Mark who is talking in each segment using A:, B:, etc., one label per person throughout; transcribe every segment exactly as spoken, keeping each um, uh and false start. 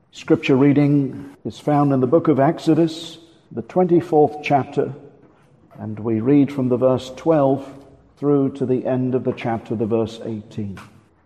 A: Scripture reading is found in the book of Exodus, the twenty-fourth chapter, and we read from the verse twelve through to the end of the chapter, the verse eighteen.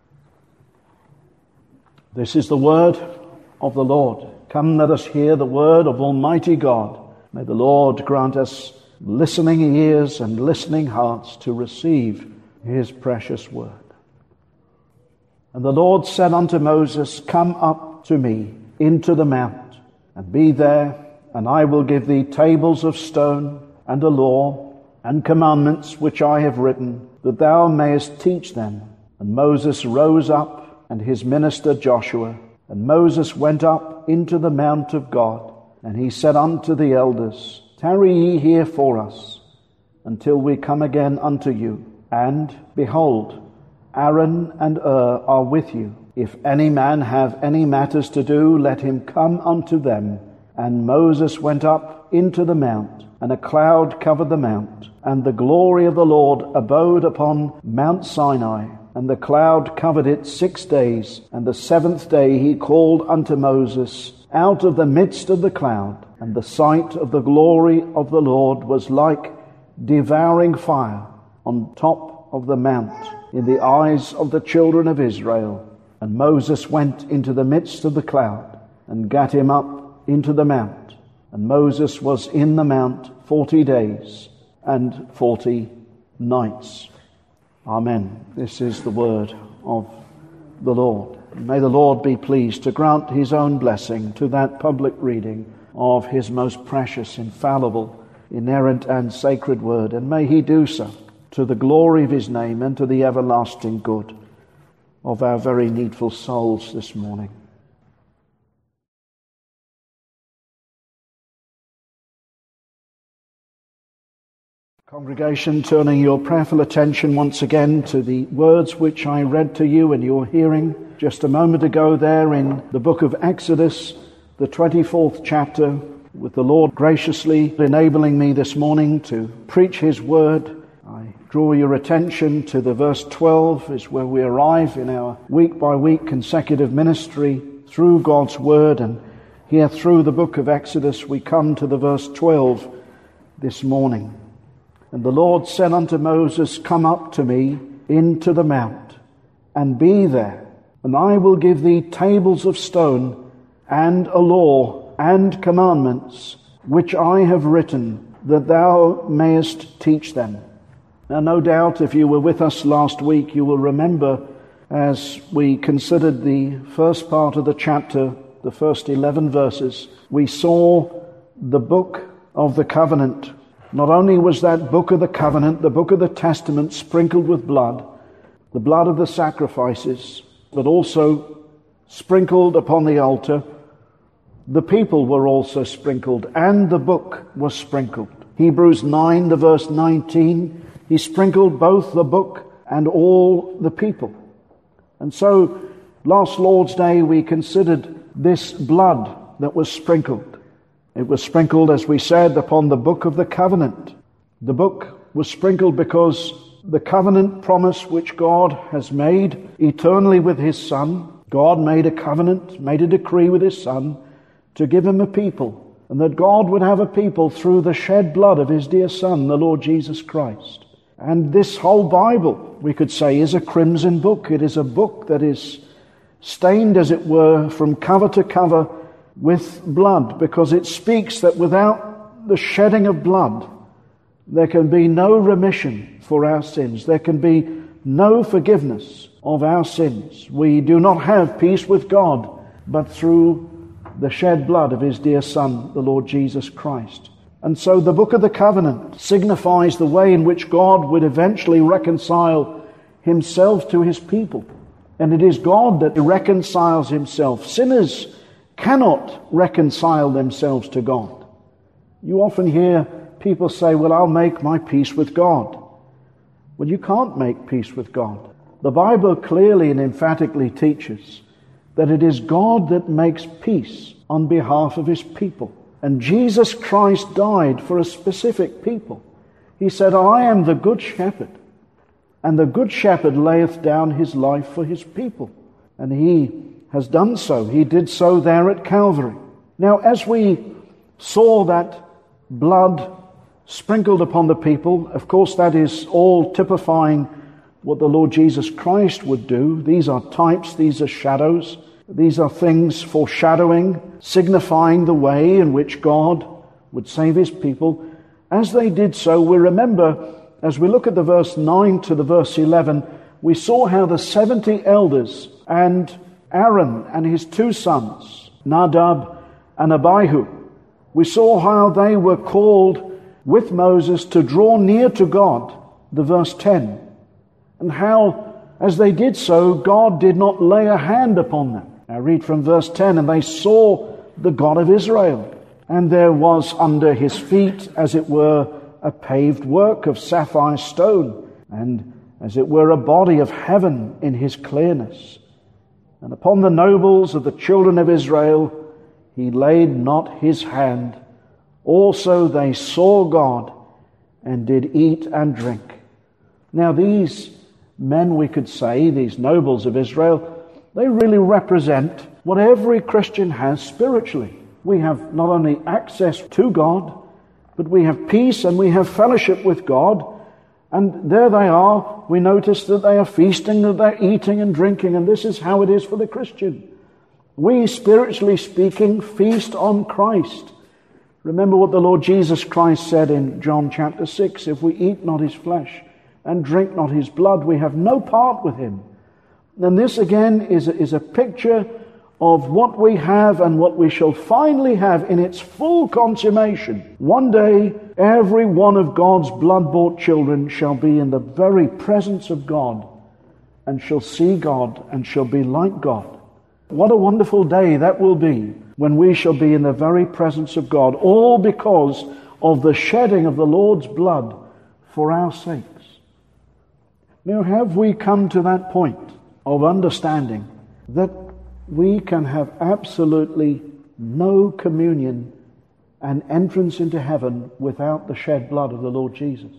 A: This is the word of the Lord. Come, let us hear the word of Almighty God. May the Lord grant us listening ears and listening hearts to receive his precious word. And the Lord said unto Moses, Come up to me into the mount, and be there, and I will give thee tables of stone, and a law, and commandments which I have written, that thou mayest teach them. And Moses rose up, and his minister Joshua, and Moses went up into the mount of God, and he said unto the elders, Tarry ye here for us, until we come again unto you. And, behold, Aaron and Hur are with you. If any man have any matters to do, let him come unto them. And Moses went up into the mount, and a cloud covered the mount, and the glory of the Lord abode upon Mount Sinai. And the cloud covered it six days, and the seventh day he called unto Moses out of the midst of the cloud. And the sight of the glory of the Lord was like devouring fire on top of the mount in the eyes of the children of Israel. And Moses went into the midst of the cloud, and gat him up into the mount. And Moses was in the mount forty days and forty nights. Amen. This is the word of the Lord. May the Lord be pleased to grant his own blessing to that public reading of his most precious, infallible, inerrant and sacred word. And may he do so to the glory of his name and to the everlasting good of our very needful souls this morning. Congregation, turning your prayerful attention once again to the words which I read to you in your hearing just a moment ago there in the book of Exodus, the twenty-fourth chapter, with the Lord graciously enabling me this morning to preach his word. I draw your attention to the verse twelve, is where we arrive in our week-by-week consecutive ministry through God's word. And here through the book of Exodus we come to the verse twelve this morning. And the Lord said unto Moses, Come up to me into the mount, and be there, and I will give thee tables of stone, and a law, and commandments, which I have written, that thou mayest teach them. Now, no doubt, if you were with us last week, you will remember as we considered the first part of the chapter, the first eleven verses, we saw the book of the covenant. Not only was that book of the covenant, the book of the testament, sprinkled with blood, the blood of the sacrifices, but also sprinkled upon the altar, the people were also sprinkled, and the book was sprinkled. Hebrews nine, the verse nineteen, he sprinkled both the book and all the people. And so, last Lord's Day, we considered this blood that was sprinkled. It was sprinkled, as we said, upon the book of the covenant. The book was sprinkled because the covenant promise which God has made eternally with his Son, God made a covenant, made a decree with his Son to give him a people, and that God would have a people through the shed blood of his dear Son, the Lord Jesus Christ. And this whole Bible, we could say, is a crimson book. It is a book that is stained, as it were, from cover to cover with blood, because it speaks that without the shedding of blood, there can be no remission for our sins. There can be no forgiveness of our sins. We do not have peace with God, but through the shed blood of his dear Son, the Lord Jesus Christ. And so the book of the covenant signifies the way in which God would eventually reconcile himself to his people. And it is God that reconciles himself. Sinners cannot reconcile themselves to God. You often hear people say, well, I'll make my peace with God. Well, you can't make peace with God. The Bible clearly and emphatically teaches that it is God that makes peace on behalf of his people. And Jesus Christ died for a specific people. He said, I am the good shepherd, and the good shepherd layeth down his life for his people. And he has done so. He did so there at Calvary. Now, as we saw that blood sprinkled upon the people, of course that is all typifying what the Lord Jesus Christ would do. These are types, these are shadows, these are things foreshadowing, signifying the way in which God would save his people. As they did so, we remember, as we look at the verse nine to the verse eleven, we saw how the seventy elders and Aaron and his two sons, Nadab and Abihu, we saw how they were called with Moses to draw near to God, the verse ten, and how, as they did so, God did not lay a hand upon them. I read from verse ten, and they saw the God of Israel, and there was under his feet, as it were, a paved work of sapphire stone, and as it were a body of heaven in his clearness. And upon the nobles of the children of Israel he laid not his hand. Also they saw God, and did eat and drink. Now these men, we could say, these nobles of Israel, they really represent what every Christian has spiritually. We have not only access to God, but we have peace and we have fellowship with God. And there they are. We notice that they are feasting, that they're eating and drinking, and this is how it is for the Christian. We, spiritually speaking, feast on Christ. Remember what the Lord Jesus Christ said in John chapter six, if we eat not his flesh and drink not his blood, we have no part with him. And this again is a, is a picture of what we have and what we shall finally have in its full consummation. One day, every one of God's blood-bought children shall be in the very presence of God and shall see God and shall be like God. What a wonderful day that will be when we shall be in the very presence of God, all because of the shedding of the Lord's blood for our sakes. Now, have we come to that point of understanding that we can have absolutely no communion and entrance into heaven without the shed blood of the Lord Jesus?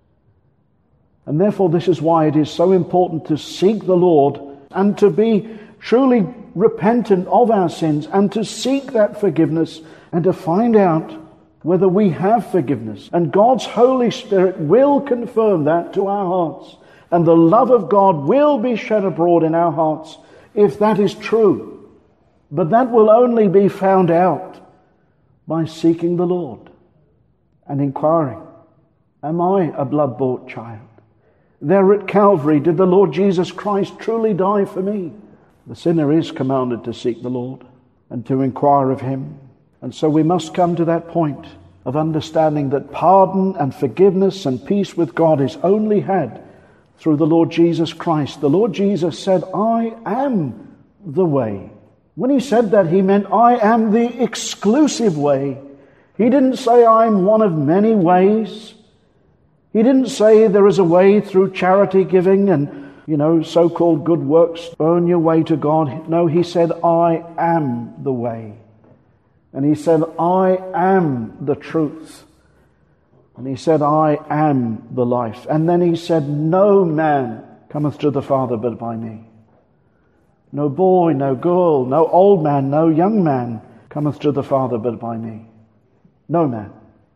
A: And therefore this is why it is so important to seek the Lord and to be truly repentant of our sins and to seek that forgiveness and to find out whether we have forgiveness. And God's Holy Spirit will confirm that to our hearts, and the love of God will be shed abroad in our hearts if that is true. But that will only be found out by seeking the Lord and inquiring, am I a blood-bought child? There at Calvary, did the Lord Jesus Christ truly die for me? The sinner is commanded to seek the Lord and to inquire of him. And so we must come to that point of understanding that pardon and forgiveness and peace with God is only had through the Lord Jesus Christ. The Lord Jesus said, I am the way. When he said that, he meant I am the exclusive way. He didn't say I'm one of many ways. He didn't say there is a way through charity giving and, you know, so-called good works, earn your way to God. No, he said, I am the way. And he said, I am the truth. And he said, I am the life. And then he said, no man cometh to the Father but by me. No boy, no girl, no old man, no young man cometh to the Father but by me. No man.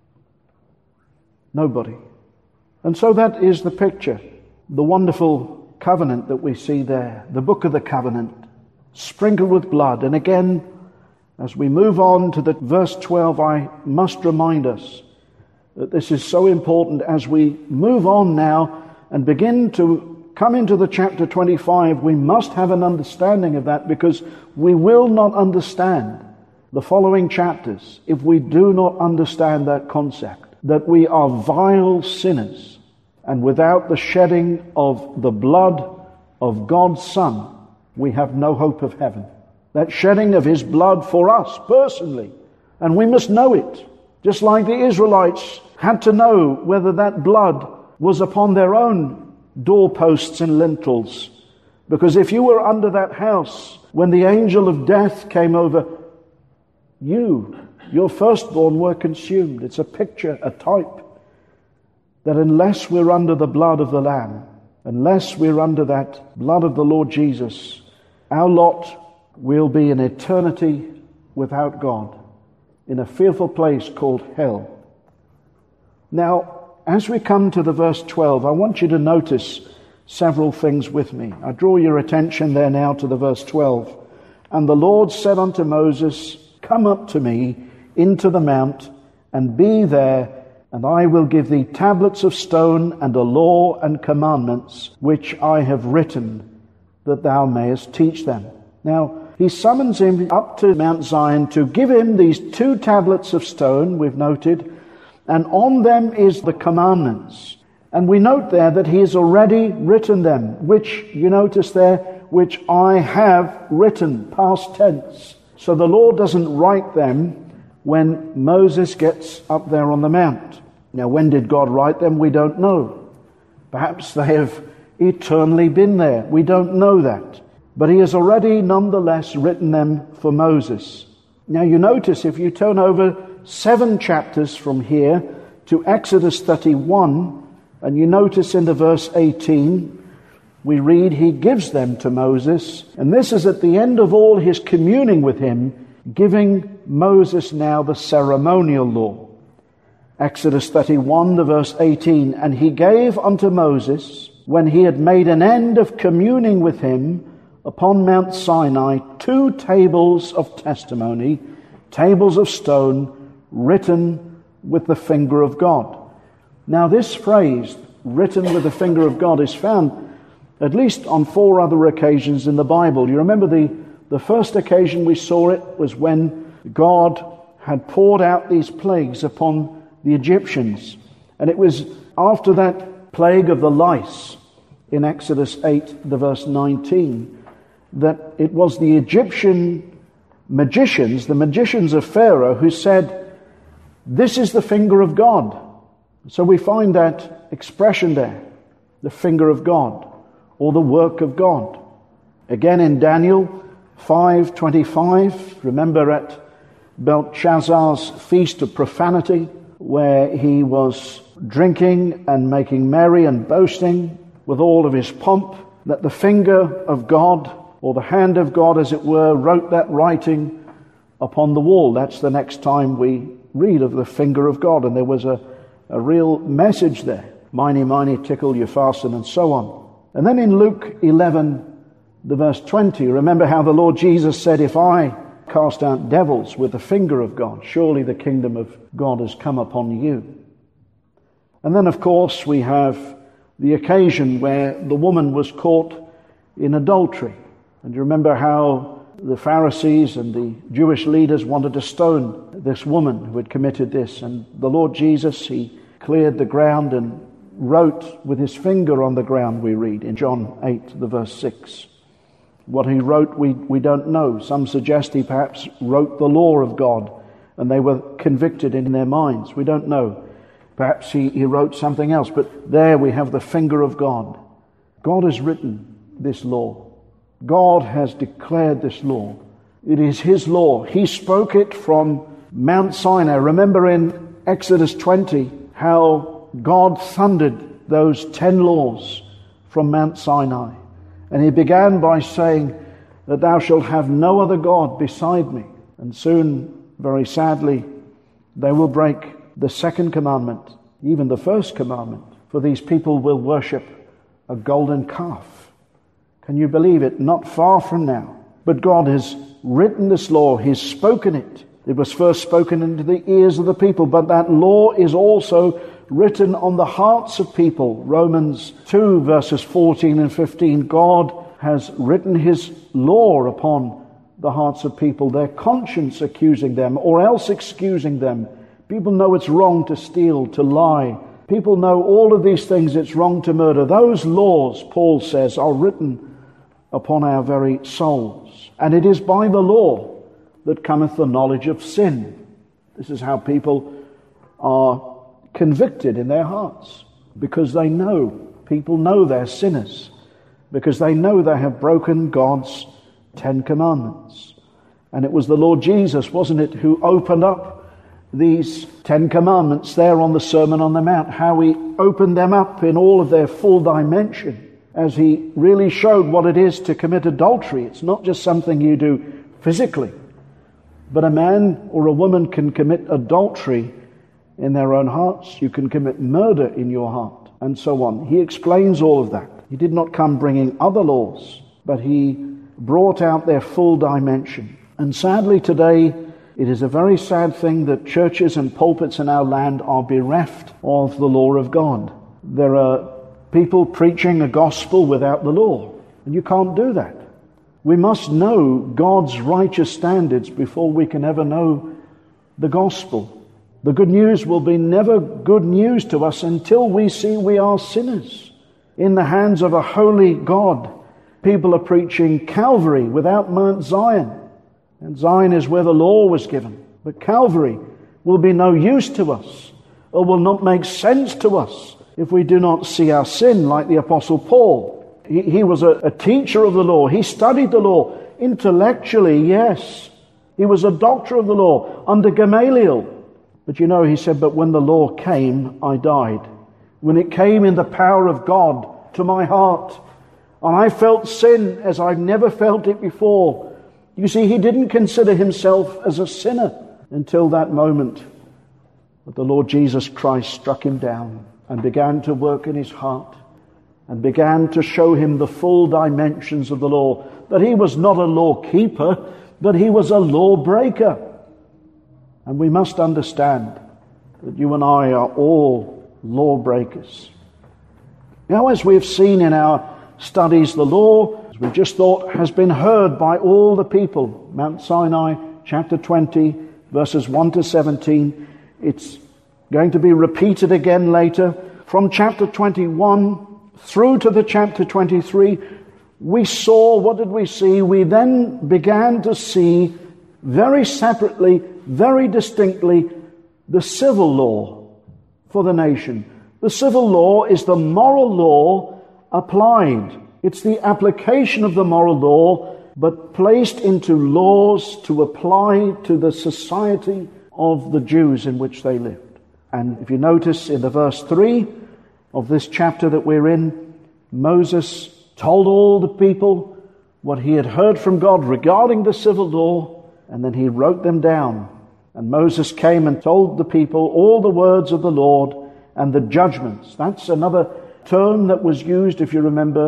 A: Nobody. And so that is the picture, the wonderful covenant that we see there, the book of the covenant, sprinkled with blood. And again, as we move on to the verse twelve, I must remind us that this is so important as we move on now and begin to come into the chapter twenty-five. We must have an understanding of that, because we will not understand the following chapters if we do not understand that concept, that we are vile sinners, and without the shedding of the blood of God's Son, we have no hope of heaven. That shedding of his blood for us personally, and we must know it, just like the Israelites had to know whether that blood was upon their own doorposts and lintels. Because if you were under that house when the angel of death came over, you, your firstborn, were consumed. It's a picture, a type, that unless we're under the blood of the Lamb, unless we're under that blood of the Lord Jesus, our lot we'll be in eternity without God, in a fearful place called hell. Now, as we come to the verse twelve, I want you to notice several things with me. I draw your attention there now to the verse twelve. And the Lord said unto Moses, Come up to me into the mount, and be there, and I will give thee tablets of stone, and a law and commandments, which I have written, that thou mayest teach them. Now, he summons him up to Mount Zion to give him these two tablets of stone, we've noted, and on them is the commandments. And we note there that he has already written them, which, you notice there, which I have written, past tense. So the Lord doesn't write them when Moses gets up there on the mount. Now, when did God write them? We don't know. Perhaps they have eternally been there. We don't know that. But he has already nonetheless written them for Moses. Now, you notice if you turn over seven chapters from here to Exodus thirty-one, and you notice in the verse eighteen, we read, he gives them to Moses, and this is at the end of all his communing with him, giving Moses now the ceremonial law. Exodus thirty-one, the verse eighteen, and he gave unto Moses, when he had made an end of communing with him upon Mount Sinai, two tables of testimony, tables of stone, written with the finger of God. Now this phrase, written with the finger of God, is found at least on four other occasions in the Bible. You remember the, the first occasion we saw it was when God had poured out these plagues upon the Egyptians. And it was after that plague of the lice in Exodus eight, the verse nineteen, that it was the Egyptian magicians, the magicians of Pharaoh, who said, this is the finger of God. So we find that expression there, the finger of God, or the work of God. Again in Daniel five twenty-five, remember at Belshazzar's feast of profanity, where he was drinking and making merry and boasting with all of his pomp, that the finger of God, or the hand of God as it were, wrote that writing upon the wall. That's the next time we read of the finger of God, and there was a, a real message there. Miny, miny, tickle, you fasten, and so on. And then in Luke eleven, the verse twenty, remember how the Lord Jesus said, if I cast out devils with the finger of God, surely the kingdom of God has come upon you. And then, of course, we have the occasion where the woman was caught in adultery. And you remember how the Pharisees and the Jewish leaders wanted to stone this woman who had committed this. And the Lord Jesus, he cleared the ground and wrote with his finger on the ground, we read in John eight, the verse six. What he wrote, we, we don't know. Some suggest he perhaps wrote the law of God and they were convicted in their minds. We don't know. Perhaps he, he wrote something else. But there we have the finger of God. God has written this law. God has declared this law. It is his law. He spoke it from Mount Sinai. Remember in Exodus twenty how God thundered those ten laws from Mount Sinai. And he began by saying that thou shalt have no other God beside me. And soon, very sadly, they will break the second commandment, even the first commandment, for these people will worship a golden calf. Can you believe it? Not far from now. But God has written this law. He's spoken it. It was first spoken into the ears of the people, but that law is also written on the hearts of people. Romans two, verses fourteen and fifteen. God has written his law upon the hearts of people, their conscience accusing them or else excusing them. People know it's wrong to steal, to lie. People know all of these things. It's wrong to murder. Those laws, Paul says, are written upon our very souls. And it is by the law that cometh the knowledge of sin. This is how people are convicted in their hearts, because they know, people know they're sinners, because they know they have broken God's Ten Commandments. And it was the Lord Jesus, wasn't it, who opened up these Ten Commandments there on the Sermon on the Mount, how he opened them up in all of their full dimension. as he really showed what it is to commit adultery. It's not just something you do physically, but a man or a woman can commit adultery in their own hearts. You can commit murder in your heart, and so on. He explains all of that. He did not come bringing other laws, but he brought out their full dimension. And sadly today, it is a very sad thing that churches and pulpits in our land are bereft of the law of God. There are people preaching a gospel without the law, and you can't do that. We must know God's righteous standards before we can ever know the gospel. The good news will be never good news to us until we see we are sinners in the hands of a holy God. People are preaching Calvary without Mount Zion. And Zion is where the law was given. But Calvary will be no use to us, or will not make sense to us, if we do not see our sin like the Apostle Paul. He, he was a, a teacher of the law. He studied the law intellectually, yes. He was a doctor of the law under Gamaliel. But you know, he said, but when the law came, I died. When it came in the power of God to my heart, and I felt sin as I've never felt it before. You see, he didn't consider himself as a sinner until that moment that the Lord Jesus Christ struck him down and began to work in his heart and began to show him the full dimensions of the law, that he was not a law keeper, but he was a law breaker. And we must understand that you and I are all law breakers. Now, as we've seen in our studies, the law, as we just thought, has been heard by all the people. Mount Sinai, chapter twenty, verses one to seventeen. It's going to be repeated again later. From chapter twenty-one through to the chapter twenty-three, we saw, what did we see? We then began to see very separately, very distinctly, the civil law for the nation. The civil law is the moral law applied. It's the application of the moral law, but placed into laws to apply to the society of the Jews in which they lived. And if you notice in the verse three of this chapter that we're in, Moses told all the people what he had heard from God regarding the civil law, and then he wrote them down. And Moses came and told the people all the words of the Lord and the judgments. That's another term that was used, if you remember,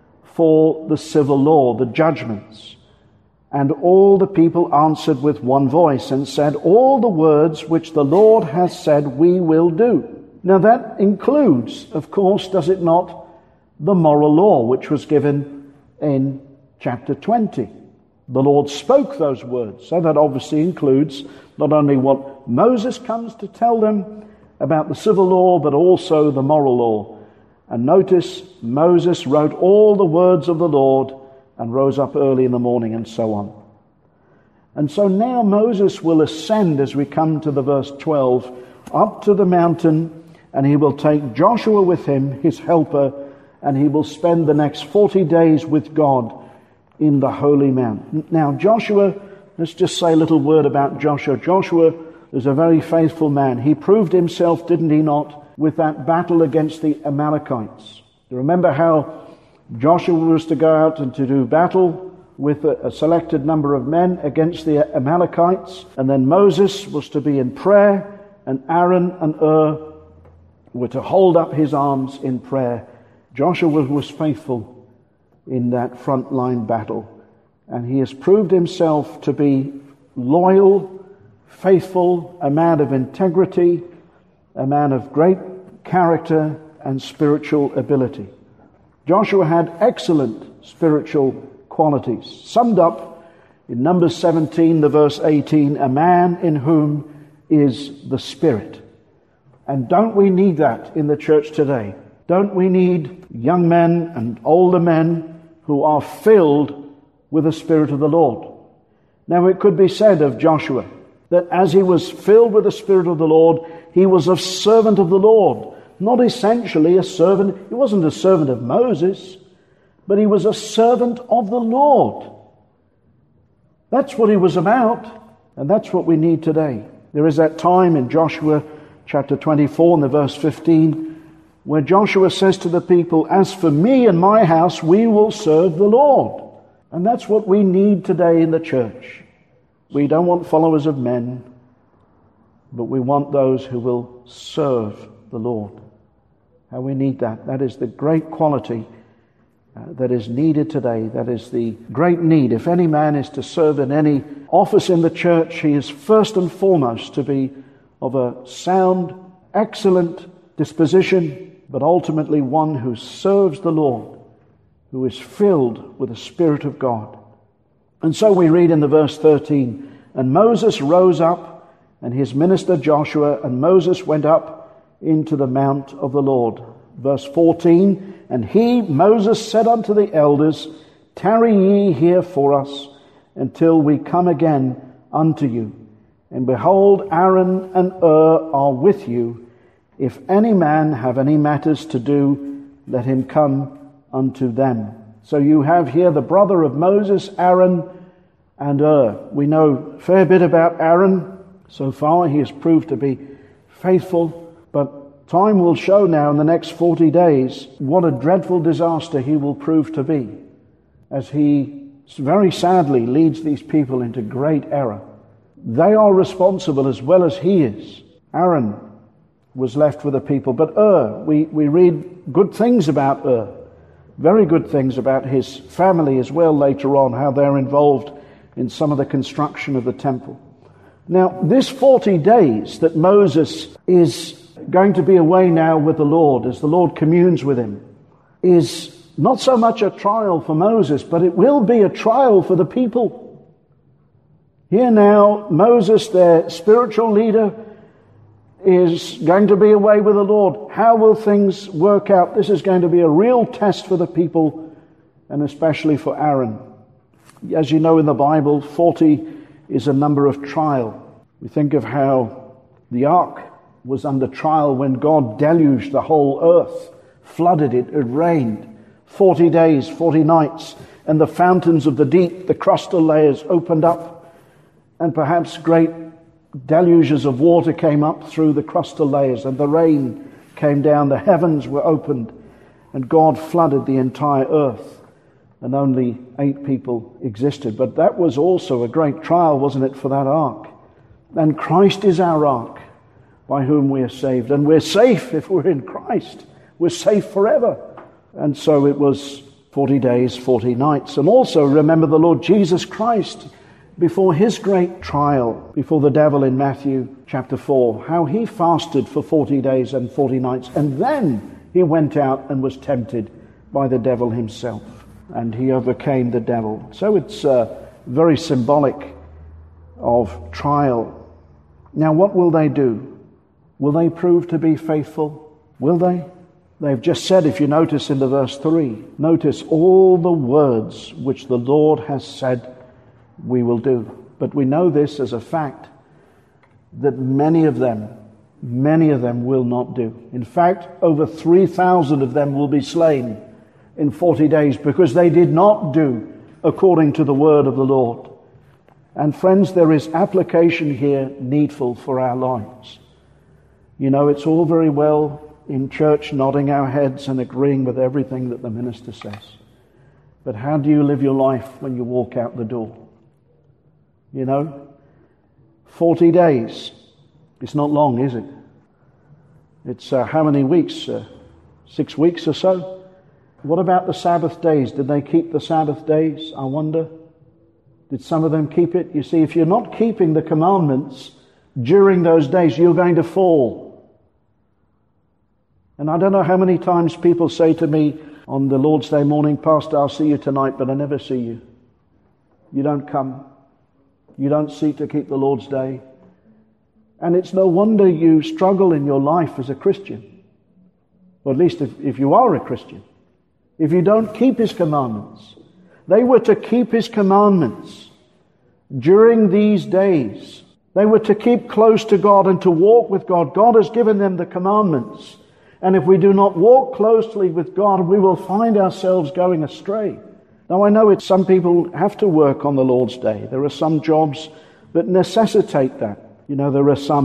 A: for the civil law, the judgments. And all the people answered with one voice and said, all the words which the Lord has said we will do. Now that includes, of course, does it not, the moral law which was given in chapter twenty. The Lord spoke those words. So that obviously includes not only what Moses comes to tell them about the civil law, but also the moral law. And notice, Moses wrote all the words of the Lord and rose up early in the morning, and so on. And so now Moses will ascend, as we come to the verse twelve, up to the mountain, and he will take Joshua with him, his helper, and he will spend the next forty days with God in the holy mount. Now Joshua, let's just say a little word about Joshua. Joshua is a very faithful man. He proved himself, didn't he not, with that battle against the Amalekites. You remember how Joshua was to go out and to do battle with a, a selected number of men against the Amalekites, and then Moses was to be in prayer, and Aaron and Ur were to hold up his arms in prayer. Joshua was faithful in that frontline battle, and he has proved himself to be loyal, faithful, a man of integrity, a man of great character and spiritual ability. Joshua had excellent spiritual qualities, summed up in Numbers seventeen, the verse eighteen, a man in whom is the Spirit. And don't we need that in the church today? Don't we need young men and older men who are filled with the Spirit of the Lord? Now it could be said of Joshua that as he was filled with the Spirit of the Lord, he was a servant of the Lord. Not essentially a servant. He wasn't a servant of Moses, but he was a servant of the Lord. That's what he was about, and that's what we need today. There is that time in Joshua chapter twenty-four and the verse fifteen where Joshua says to the people, "As for me and my house, we will serve the Lord." And that's what we need today in the church. We don't want followers of men, but we want those who will serve the Lord. How we need that. That is the great quality uh, that is needed today. That is the great need. If any man is to serve in any office in the church, he is first and foremost to be of a sound, excellent disposition, but ultimately one who serves the Lord, who is filled with the Spirit of God. And so we read in the verse thirteen, "And Moses rose up, and his minister Joshua, and Moses went up into the mount of the Lord." Verse fourteen, "And he, Moses, said unto the elders, Tarry ye here for us, until we come again unto you. And behold, Aaron and Hur are with you. If any man have any matters to do, let him come unto them." So you have here the brother of Moses, Aaron and Hur. We know a fair bit about Aaron. So far he has proved to be faithful, but time will show now in the next forty days what a dreadful disaster he will prove to be, as he very sadly leads these people into great error. They are responsible as well as he is. Aaron was left with the people, but Hur, we, we read good things about Hur, very good things about his family as well later on, how they're involved in some of the construction of the temple. Now, this forty days that Moses is going to be away now with the Lord, as the Lord communes with him, is not so much a trial for Moses, but it will be a trial for the people. Here now, Moses, their spiritual leader, is going to be away with the Lord. How will things work out? This is going to be a real test for the people, and especially for Aaron. As you know in the Bible, forty is a number of trial. We think of how the ark was under trial when God deluged the whole earth, flooded it, it rained. Forty days, forty nights, and the fountains of the deep, the crustal layers opened up, and perhaps great deluges of water came up through the crustal layers, and the rain came down, the heavens were opened, and God flooded the entire earth, and only eight people existed. But that was also a great trial, wasn't it, for that ark? And Christ is our ark, by whom we are saved. And we're safe if we're in Christ. We're safe forever. And so it was forty days, forty nights. And also remember the Lord Jesus Christ before his great trial, before the devil in Matthew chapter four, how he fasted for forty days and forty nights. And then he went out and was tempted by the devil himself. And he overcame the devil. So it's uh, very symbolic of trial. Now what will they do? Will they prove to be faithful? Will they? They've just said, if you notice in the verse three, notice all the words which the Lord has said we will do. But we know this as a fact, that many of them, many of them will not do. In fact, over three thousand of them will be slain in forty days because they did not do according to the word of the Lord. And friends, there is application here needful for our lives. You know, it's all very well in church nodding our heads and agreeing with everything that the minister says. But how do you live your life when you walk out the door? You know, forty days. It's not long, is it? It's uh, how many weeks? Uh, six weeks or so? What about the Sabbath days? Did they keep the Sabbath days, I wonder? Did some of them keep it? You see, if you're not keeping the commandments during those days, you're going to fall. And I don't know how many times people say to me on the Lord's Day morning, Pastor, I'll see you tonight, but I never see you. You don't come. You don't seek to keep the Lord's Day. And it's no wonder you struggle in your life as a Christian. Or at least if, if you are a Christian. If you don't keep his commandments. They were to keep his commandments during these days. They were to keep close to God and to walk with God. God has given them the commandments. And if we do not walk closely with God, we will find ourselves going astray. Now I know it's some people have to work on the Lord's Day. There are some jobs that necessitate that. You know, there are some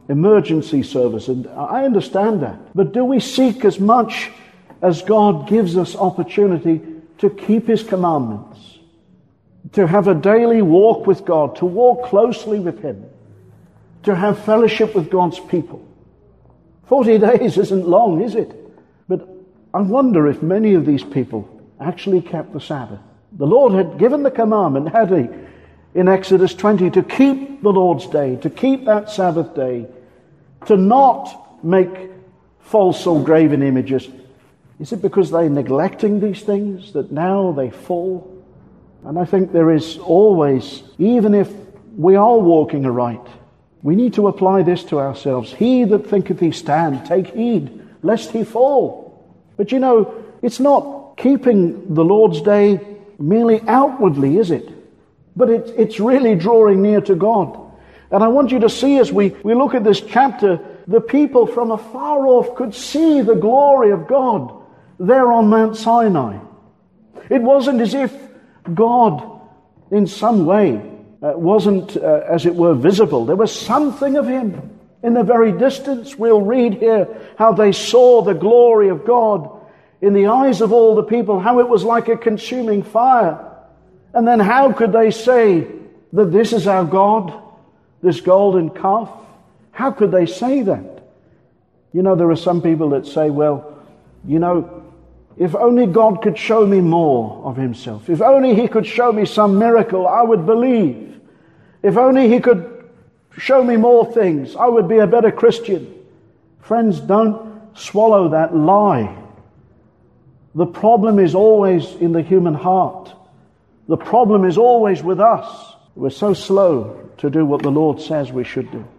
A: emergency service, and I understand that. But do we seek as much as God gives us opportunity to keep His commandments, to have a daily walk with God, to walk closely with Him, to have fellowship with God's people? Forty days isn't long, is it? But I wonder if many of these people actually kept the Sabbath. The Lord had given the commandment, had He, in Exodus twenty, to keep the Lord's day, to keep that Sabbath day, to not make false or graven images. Is it because they're neglecting these things that now they fall? And I think there is always, even if we are walking aright, we need to apply this to ourselves. He that thinketh he stand, take heed, lest he fall. But you know, it's not keeping the Lord's day merely outwardly, is it? But it, it's really drawing near to God. And I want you to see, as we, we look at this chapter, the people from afar off could see the glory of God there on Mount Sinai. It wasn't as if God, in some way, uh, wasn't, uh, as it were, visible. There was something of Him in the very distance. We'll read here how they saw the glory of God in the eyes of all the people, how it was like a consuming fire. And then how could they say that this is our God, this golden calf? How could they say that? You know, there are some people that say, well, you know, if only God could show me more of Himself. If only He could show me some miracle, I would believe. If only He could show me more things, I would be a better Christian. Friends, don't swallow that lie. The problem is always in the human heart. The problem is always with us. We're so slow to do what the Lord says we should do.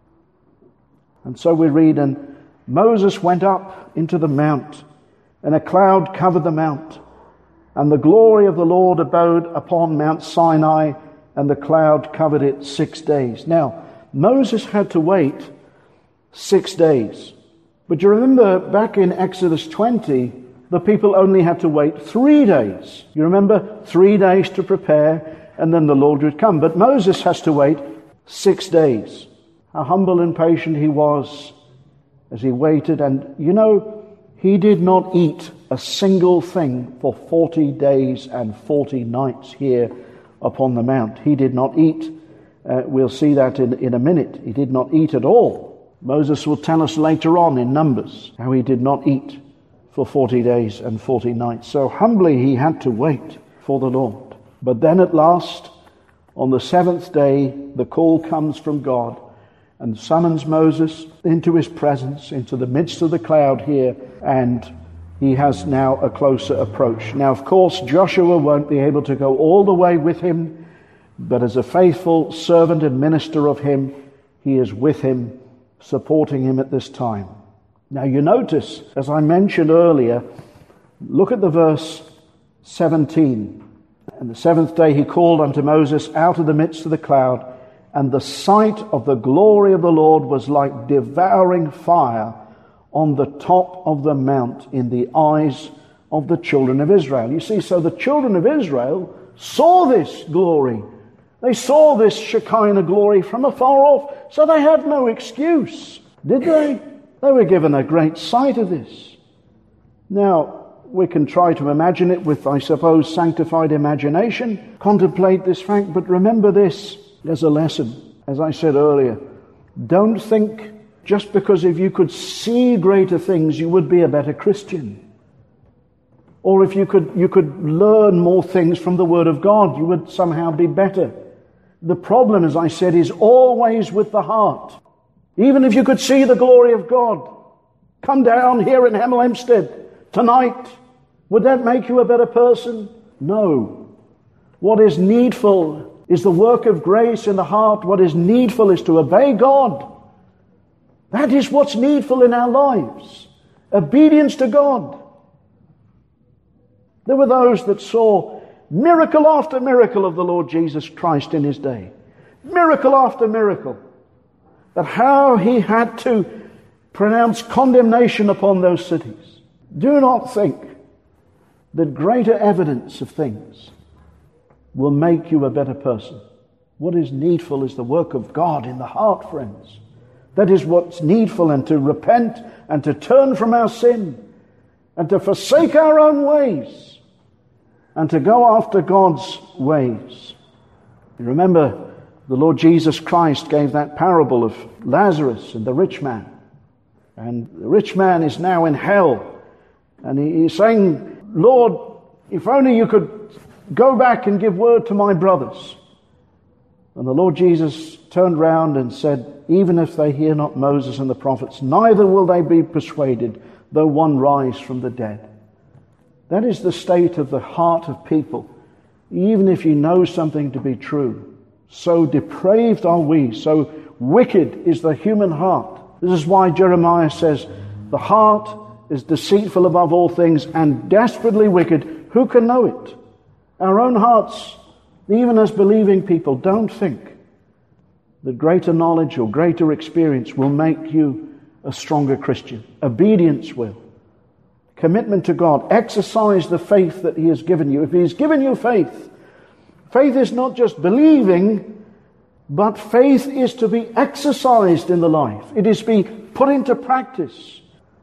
A: And so we read, and Moses went up into the mount, and a cloud covered the mount, and the glory of the Lord abode upon Mount Sinai, and the cloud covered it six days. Now, Moses had to wait six days. But you remember back in Exodus twenty, the people only had to wait three days. You remember? Three days to prepare, and then the Lord would come. But Moses has to wait six days. How humble and patient he was as he waited. And you know, he did not eat a single thing for forty days and forty nights here upon the mount. He did not eat. Uh, we'll see that in, in a minute. He did not eat at all. Moses will tell us later on in Numbers how he did not eat for forty days and forty nights. So humbly he had to wait for the Lord. But then at last, on the seventh day, the call comes from God and summons Moses into His presence, into the midst of the cloud here, and he has now a closer approach. Now, of course, Joshua won't be able to go all the way with him, but as a faithful servant and minister of Him, he is with him, supporting him at this time. Now you notice, as I mentioned earlier, look at the verse seventeen. And the seventh day he called unto Moses out of the midst of the cloud, and the sight of the glory of the Lord was like devouring fire on the top of the mount in the eyes of the children of Israel. You see, so the children of Israel saw this glory. They saw this Shekinah glory from afar off, so they had no excuse, did they? They were given a great sight of this. Now, we can try to imagine it with, I suppose, sanctified imagination, contemplate this fact, but remember this as a lesson. As I said earlier, don't think just because if you could see greater things, you would be a better Christian. Or if you could, you could learn more things from the Word of God, you would somehow be better. The problem, as I said, is always with the heart. Even if you could see the glory of God come down here in Hemel Hempstead tonight, would that make you a better person? No. What is needful is the work of grace in the heart. What is needful is to obey God. That is what's needful in our lives. Obedience to God. There were those that saw miracle after miracle of the Lord Jesus Christ in His day. Miracle after miracle. But how He had to pronounce condemnation upon those cities. Do not think that greater evidence of things will make you a better person. What is needful is the work of God in the heart, friends. That is what's needful, and to repent and to turn from our sin and to forsake our own ways and to go after God's ways. You remember the Lord Jesus Christ gave that parable of Lazarus and the rich man. And the rich man is now in hell. And he, he's saying, Lord, if only you could go back and give word to my brothers. And the Lord Jesus turned round and said, even if they hear not Moses and the prophets, neither will they be persuaded, though one rise from the dead. That is the state of the heart of people. Even if you know something to be true, so depraved are we, so wicked is the human heart. This is why Jeremiah says, the heart is deceitful above all things and desperately wicked. Who can know it? Our own hearts, even as believing people, don't think that greater knowledge or greater experience will make you a stronger Christian. Obedience will. Commitment to God. Exercise the faith that He has given you. If He has given you faith, faith is not just believing, but faith is to be exercised in the life. It is to be put into practice.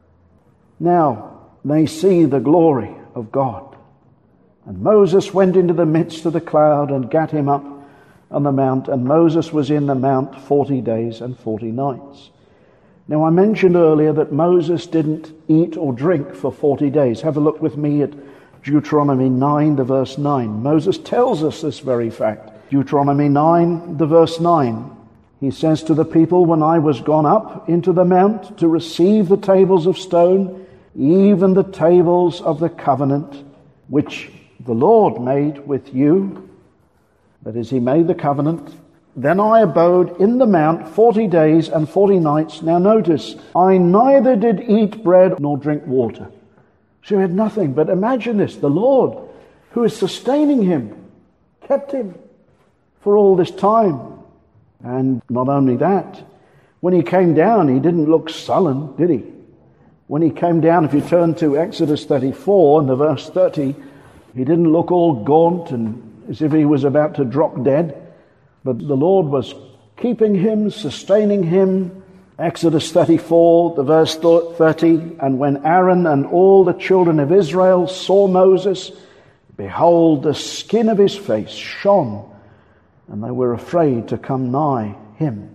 A: Now they see the glory of God. And Moses went into the midst of the cloud and gat him up on the mount, and Moses was in the mount forty days and forty nights. Now I mentioned earlier that Moses didn't eat or drink for forty days. Have a look with me at Deuteronomy nine, the verse nine. Moses tells us this very fact. Deuteronomy nine, the verse nine. He says to the people, when I was gone up into the mount to receive the tables of stone, even the tables of the covenant, which the Lord made with you, that is, He made the covenant, then I abode in the mount forty days and forty nights. Now notice, I neither did eat bread nor drink water. So he had nothing. But imagine this, the Lord, who is sustaining him, kept him for all this time. And not only that, when he came down, he didn't look sullen, did he? When he came down, if you turn to Exodus thirty-four and the verse thirty, he didn't look all gaunt and as if he was about to drop dead. But the Lord was keeping him, sustaining him. Exodus thirty-four, the verse thirty, and when Aaron and all the children of Israel saw Moses, behold, the skin of his face shone, and they were afraid to come nigh him.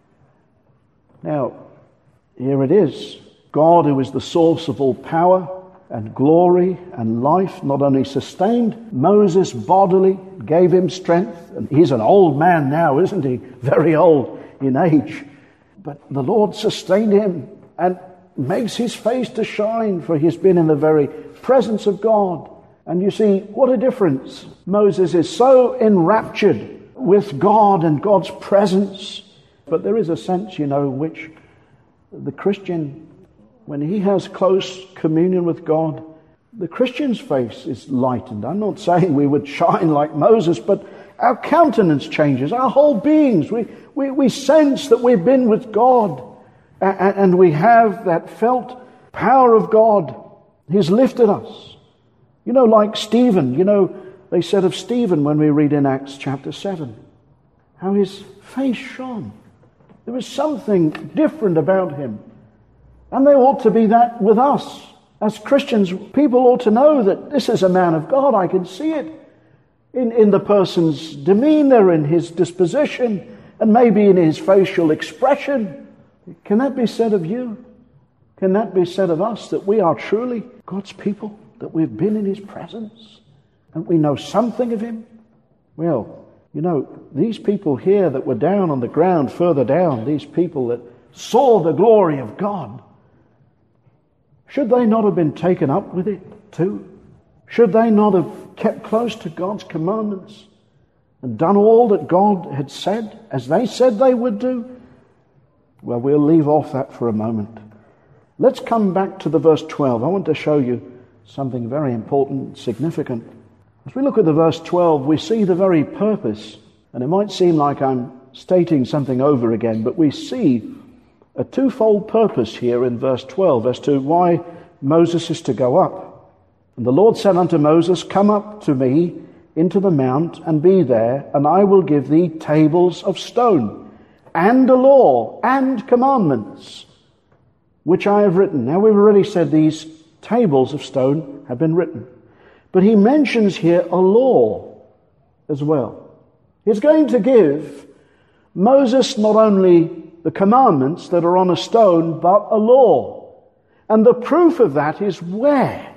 A: Now, here it is. God, who is the source of all power and glory and life, not only sustained Moses bodily, gave him strength, and he's an old man now, isn't he? Very old in age. But the Lord sustained him and makes his face to shine, for he's been in the very presence of God. And you see, what a difference. Moses is so enraptured with God and God's presence. But there is a sense, you know, which the Christian, when he has close communion with God, the Christian's face is lightened. I'm not saying we would shine like Moses, but our countenance changes, our whole beings. We, we, we sense that we've been with God, and, and we have that felt power of God. He's lifted us. You know, like Stephen, you know, they said of Stephen when we read in Acts chapter seven, how his face shone. There was something different about him. And there ought to be that with us. As Christians, people ought to know that this is a man of God. I can see it in, in the person's demeanor, in his disposition, and maybe in his facial expression. Can that be said of you? Can that be said of us, that we are truly God's people, that we've been in his presence, and we know something of him? Well, you know, these people here that were down on the ground, further down, these people that saw the glory of God, should they not have been taken up with it too? Should they not have kept close to God's commandments and done all that God had said, as they said they would do? Well, we'll leave off that for a moment. Let's come back to the verse twelve. I want to show you something very important, significant. As we look at the verse twelve, we see the very purpose, and it might seem like I'm stating something over again, but we see a twofold purpose here in verse twelve as to why Moses is to go up. And the Lord said unto Moses, come up to me into the mount and be there, and I will give thee tables of stone. and a law and commandments, which I have written. Now we've already said these tables of stone have been written. But he mentions here a law as well. He's going to give Moses not only the commandments that are on a stone, but a law. And the proof of that is where?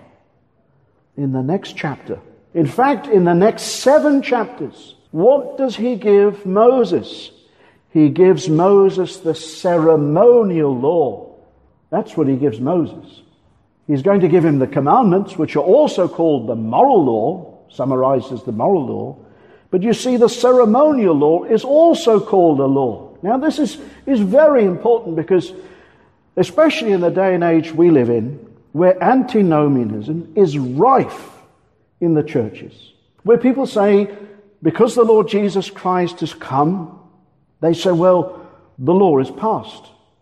A: In the next chapter. In fact, in the next seven chapters, what does he give Moses? He gives Moses the ceremonial law. That's what he gives Moses. He's going to give him the commandments, which are also called the moral law, summarized as the moral law. But you see, the ceremonial law is also called a law. Now, this is, is very important because, especially in the day and age we live in, where antinomianism is rife in the churches, where people say, because the Lord Jesus Christ has come, they say, well, the law is past.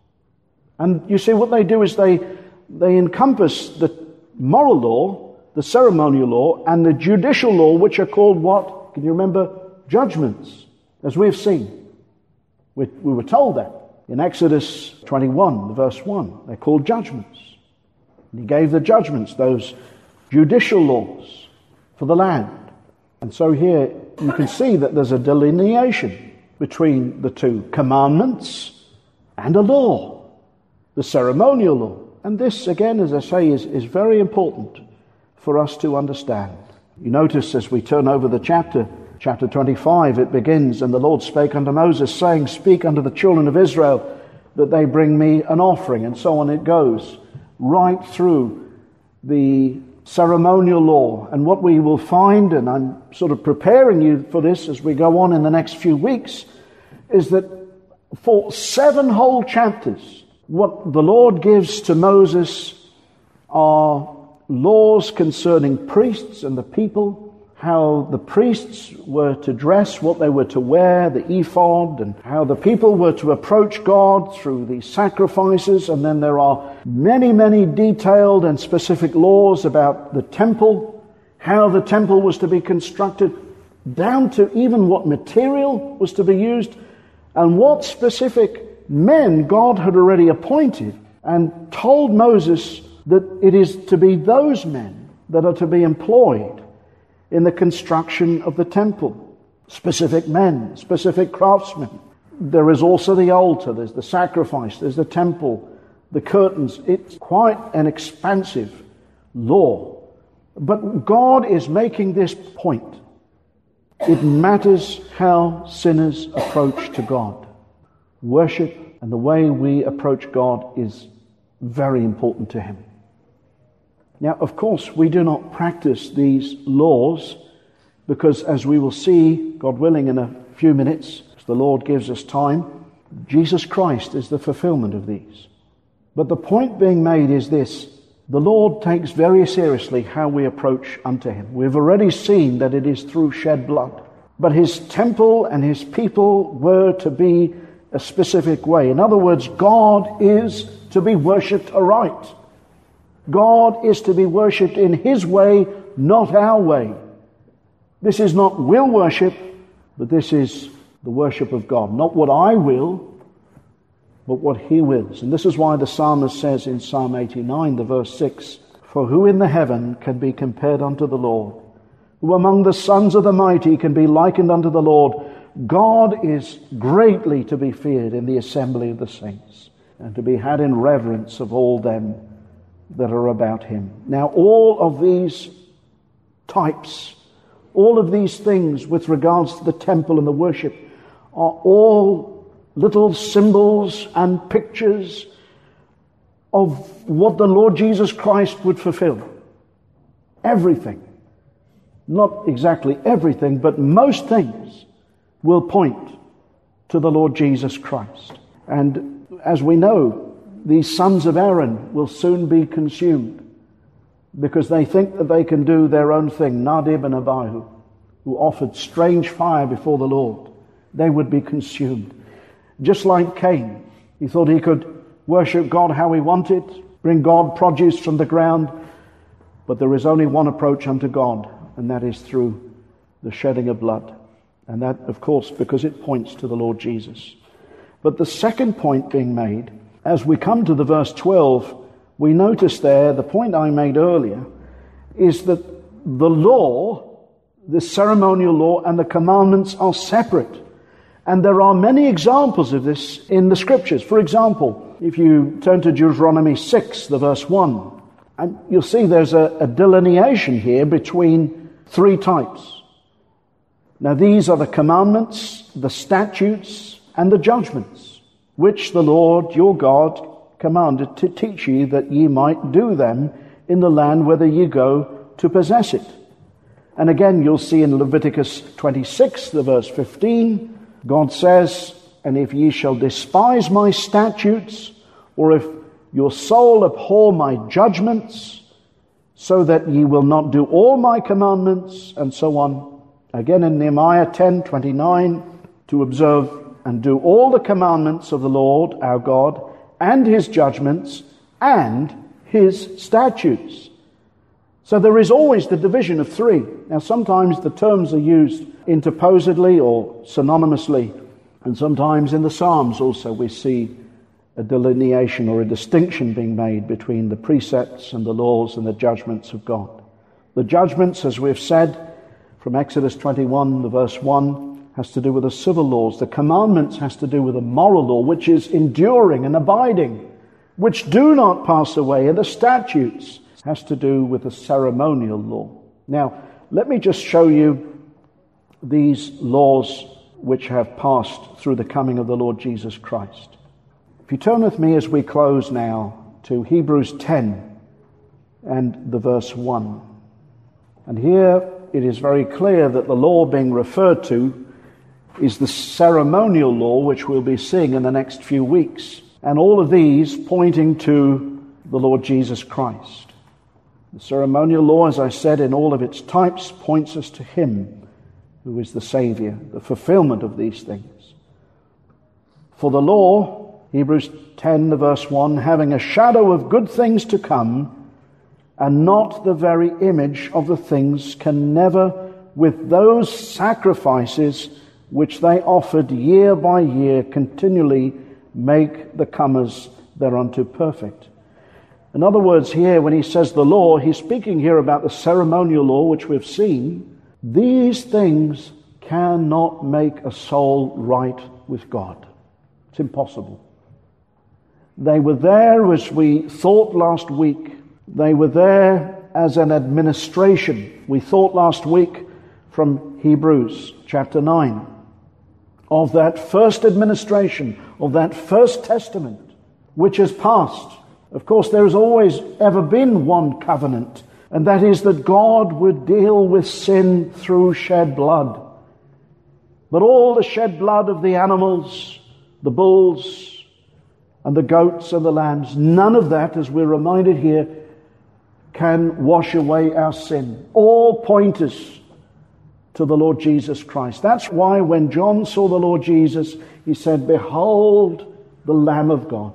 A: And you see, what they do is they, they encompass the moral law, the ceremonial law, and the judicial law, which are called what? Can you remember? Judgments, as we've seen. We, we were told that in Exodus twenty-one, verse one. They're called judgments. And he gave the judgments, those judicial laws for the land. And so here you can see that there's a delineation between the two, commandments and a law, the ceremonial law. And this, again, as I say, is, is very important for us to understand. You notice as we turn over the chapter, chapter twenty-five, it begins, and the Lord spake unto Moses, saying, speak unto the children of Israel that they bring me an offering. And so on it goes, right through the ceremonial law. And what we will find, and I'm sort of preparing you for this as we go on in the next few weeks, is that for seven whole chapters, what the Lord gives to Moses are laws concerning priests and the people, how the priests were to dress, what they were to wear, the ephod, and how the people were to approach God through these sacrifices. And then there are many, many detailed and specific laws about the temple, how the temple was to be constructed, down to even what material was to be used, and what specific men God had already appointed, and told Moses that it is to be those men that are to be employed in the construction of the temple. Specific men, specific craftsmen. There is also the altar, there's the sacrifice, there's the temple, the curtains. It's quite an expansive law. But God is making this point. It matters how sinners approach to God. Worship and the way we approach God is very important to Him. Now, of course, we do not practice these laws because, as we will see, God willing, in a few minutes, as the Lord gives us time, Jesus Christ is the fulfillment of these. But the point being made is this: the Lord takes very seriously how we approach unto Him. We've already seen that it is through shed blood. But His temple and His people were to be a specific way. In other words, God is to be worshipped aright. God is to be worshipped in His way, not our way. This is not will worship, but this is the worship of God. Not what I will, but what He wills. And this is why the psalmist says in Psalm eighty-nine, the verse six, for who in the heaven can be compared unto the Lord? Who among the sons of the mighty can be likened unto the Lord? God is greatly to be feared in the assembly of the saints, and to be had in reverence of all them that are about Him. Now, all of these types, all of these things with regards to the temple and the worship, are all little symbols and pictures of what the Lord Jesus Christ would fulfill. Everything. Not exactly everything, but most things will point to the Lord Jesus Christ. And as we know, these sons of Aaron will soon be consumed because they think that they can do their own thing. Nadab and Abihu, who offered strange fire before the Lord, they would be consumed. Just like Cain, he thought he could worship God how he wanted, bring God produce from the ground, but there is only one approach unto God, and that is through the shedding of blood. And that, of course, because it points to the Lord Jesus. But the second point being made, as we come to the verse twelve, we notice there, the point I made earlier, is that the law, the ceremonial law and the commandments are separate. And there are many examples of this in the Scriptures. For example, if you turn to Deuteronomy six, the verse one, and you'll see there's a, a delineation here between three types. Now these are the commandments, the statutes, and the judgments, which the Lord your God commanded to teach you, that ye might do them in the land whither ye go to possess it. And again, you'll see in Leviticus twenty-six, the verse fifteen, God says, and if ye shall despise my statutes, or if your soul abhor my judgments, so that ye will not do all my commandments, and so on. Again in Nehemiah ten twenty-nine, to observe and do all the commandments of the Lord our God, and his judgments, and his statutes. So there is always the division of three. Now sometimes the terms are used interposedly or synonymously, and sometimes in the Psalms also we see a delineation or a distinction being made between the precepts and the laws and the judgments of God. The judgments, as we've said, from Exodus twenty-one, the verse one, has to do with the civil laws. The commandments has to do with the moral law, which is enduring and abiding, which do not pass away. And the statutes has to do with the ceremonial law. Now, let me just show you these laws which have passed through the coming of the Lord Jesus Christ. If you turn with me as we close now to Hebrews ten and the verse one. And here it is very clear that the law being referred to is the ceremonial law, which we'll be seeing in the next few weeks. And all of these pointing to the Lord Jesus Christ. The ceremonial law, as I said, in all of its types, points us to him who is the Savior, the fulfillment of these things. For the law, Hebrews ten, the verse one, having a shadow of good things to come, and not the very image of the things, can never, with those sacrifices which they offered year by year, continually make the comers thereunto perfect. In other words, here when he says the law, he's speaking here about the ceremonial law, which we've seen. These things cannot make a soul right with God. It's impossible. They were there, as we thought last week, they were there as an administration. We thought last week from Hebrews chapter nine of that first administration, of that first testament, which has passed. Of course, there has always ever been one covenant, and that is that God would deal with sin through shed blood. But all the shed blood of the animals, the bulls and the goats and the lambs, none of that, as we're reminded here, can wash away our sin. All point us to the Lord Jesus Christ. That's why when John saw the Lord Jesus, he said, "Behold the Lamb of God.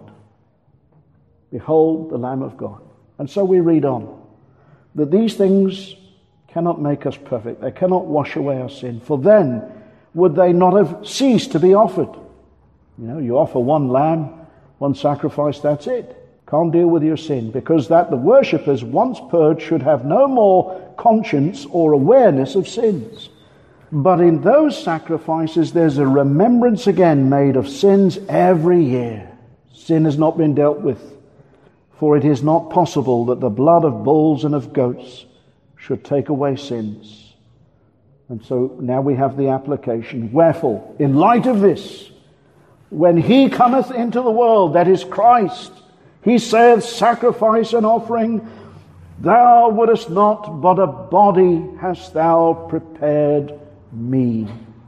A: Behold the Lamb of God." And so we read on, that these things cannot make us perfect. They cannot wash away our sin. For then would they not have ceased to be offered. You know, you offer one lamb, one sacrifice, that's it. Can't deal with your sin, because that the worshippers, once purged, should have no more conscience or awareness of sins. But in those sacrifices, there's a remembrance again made of sins every year. Sin has not been dealt with. For it is not possible that the blood of bulls and of goats should take away sins. And so now we have the application. Wherefore, in light of this, when he cometh into the world, that is Christ, he saith, "Sacrifice and offering thou wouldest not, but a body hast thou prepared me."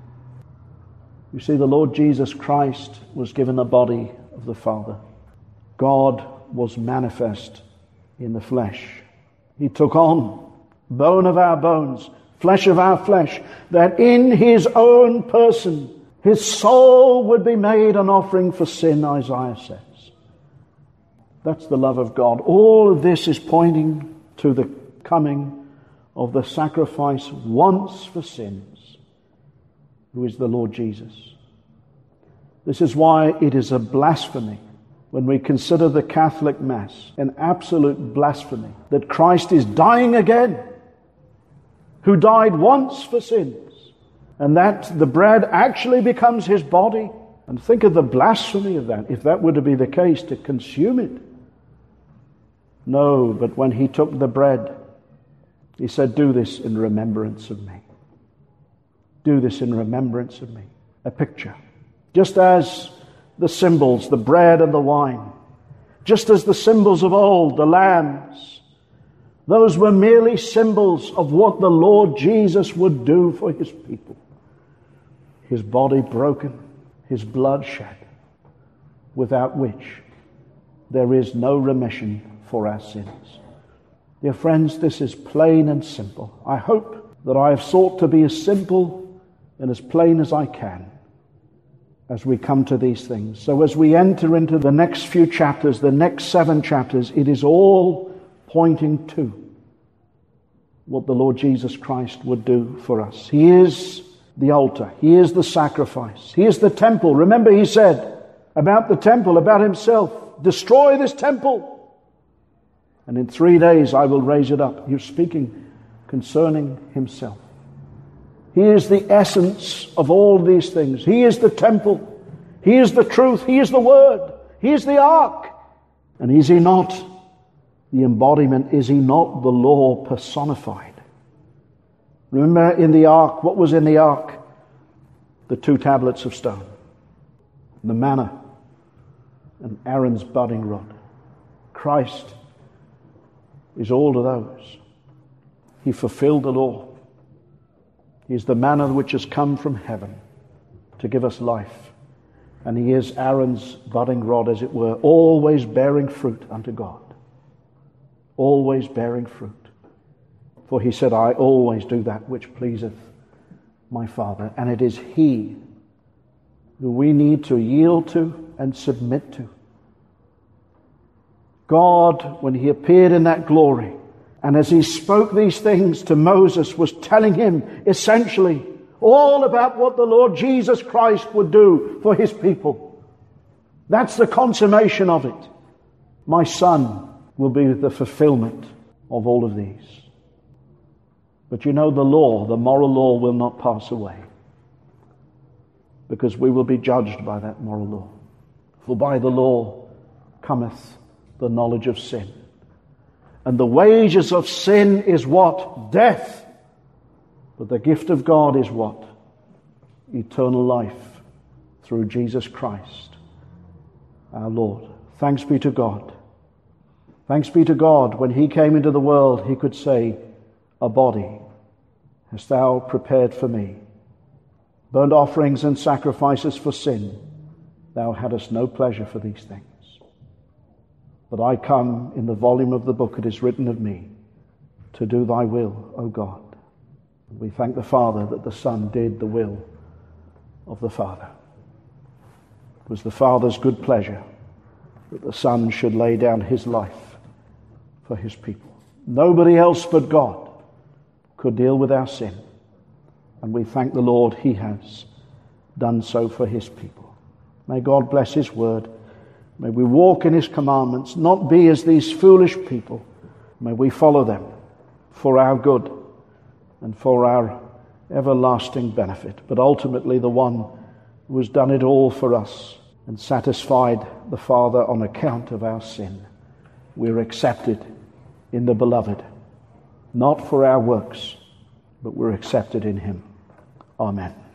A: You see, the Lord Jesus Christ was given a body of the Father. God was manifest in the flesh. He took on bone of our bones, flesh of our flesh, that in his own person his soul would be made an offering for sin, Isaiah says. That's the love of God. All of this is pointing to the coming of the sacrifice once for sins, who is the Lord Jesus. This is why it is a blasphemy when we consider the Catholic Mass, an absolute blasphemy, that Christ is dying again, who died once for sins, and that the bread actually becomes his body. And think of the blasphemy of that, if that were to be the case, to consume it. No, but when he took the bread, he said, "Do this in remembrance of me. Do this in remembrance of me." A picture. Just as the symbols, the bread and the wine, just as the symbols of old, the lambs, those were merely symbols of what the Lord Jesus would do for his people. His body broken, his blood shed, without which there is no remission for our sins. Dear friends, this is plain and simple. I hope that I have sought to be as simple and as plain as I can as we come to these things. So as we enter into the next few chapters, the next seven chapters, it is all pointing to what the Lord Jesus Christ would do for us. He is the altar. He is the sacrifice. He is the temple. Remember, he said about the temple, about himself, "Destroy this temple, and in three days I will raise it up." He was speaking concerning himself. He is the essence of all these things. He is the temple. He is the truth. He is the Word. He is the ark. And is he not the embodiment? Is he not the law personified? Remember in the ark, what was in the ark? The two tablets of stone, the manna, and Aaron's budding rod. Christ is all of those. He fulfilled the law. He is the manna which has come from heaven to give us life. And he is Aaron's budding rod, as it were, always bearing fruit unto God. Always bearing fruit. For he said, "I always do that which pleaseth my Father." And it is he who we need to yield to and submit to. God, when he appeared in that glory, and as he spoke these things to Moses, was telling him essentially all about what the Lord Jesus Christ would do for his people. That's the consummation of it. My Son will be the fulfillment of all of these. But you know, the law, the moral law, will not pass away, because we will be judged by that moral law. For by the law cometh the knowledge of sin. And the wages of sin is what? Death. But the gift of God is what? Eternal life through Jesus Christ, our Lord. Thanks be to God. Thanks be to God, when he came into the world, he could say, "A body hast thou prepared for me. Burnt offerings and sacrifices for sin, thou hadst no pleasure for these things. But I come, in the volume of the book it is written of me, to do thy will, O God." We thank the Father that the Son did the will of the Father. It was the Father's good pleasure that the Son should lay down his life for his people. Nobody else but God could deal with our sin. And we thank the Lord he has done so for his people. May God bless his word. May we walk in his commandments, not be as these foolish people. May we follow them for our good and for our everlasting benefit. But ultimately, the one who has done it all for us and satisfied the Father on account of our sin, we're accepted in the Beloved, not for our works, but we're accepted in him. Amen.